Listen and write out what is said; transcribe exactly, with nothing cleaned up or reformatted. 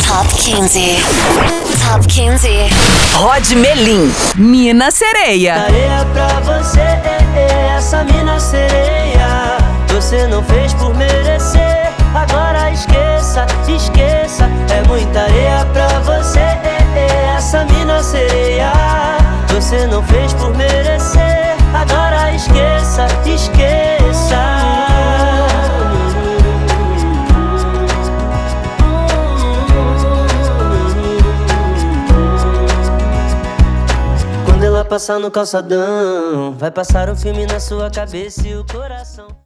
Top quinze. Top quinze. Rod Melim, Mina Sereia. Areia pra você, essa mina sereia. Você não fez por merecer. Agora esqueça, esqueça. É muita areia pra você, essa mina sereia. Você não fez por merecer. Agora esqueça, esqueça. Quando ela passar no calçadão, vai passar um filme na sua cabeça e o coração.